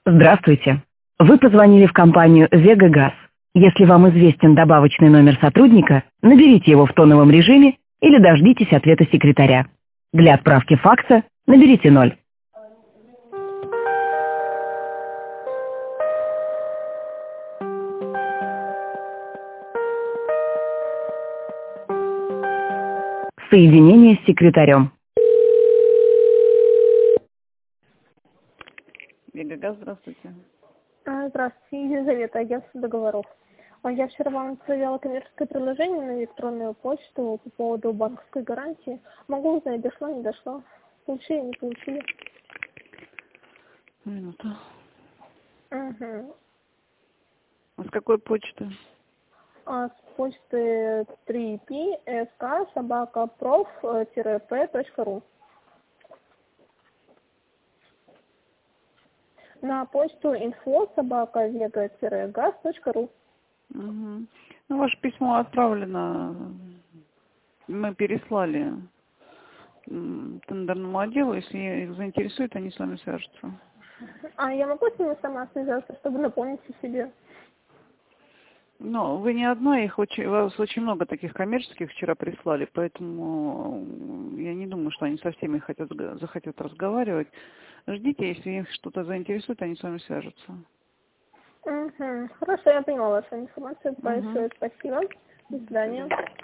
Здравствуйте. Вы позвонили в компанию «Вега Газ». Если вам известен добавочный номер сотрудника, наберите его в тоновом режиме или дождитесь ответа секретаря. Для отправки факса наберите 0. Соединение с секретарем. Вегагаз, здравствуйте. Здравствуйте, Елизавета, агентство договоров. Я вчера вам отправляла коммерческое предложение на электронную почту по поводу банковской гарантии. Могу узнать, дошла, не дошла, получили, не получили. Минуту. Угу. А с какой почты? С почты 3p.sk@prof-p.ru. На почту info@vega-gas.ru. Угу. Ну, ваше письмо отправлено. Мы переслали тендерному отделу. Если их заинтересует, они с вами свяжутся. Я могу с ними сама связаться, чтобы напомнить о себе? Но вы не одна, у вас очень много таких коммерческих вчера прислали, поэтому я не думаю, что они со всеми захотят разговаривать. Ждите, если их что-то заинтересует, они с вами свяжутся. Угу. Хорошо, я поняла вашу информацию. Большое спасибо. До свидания.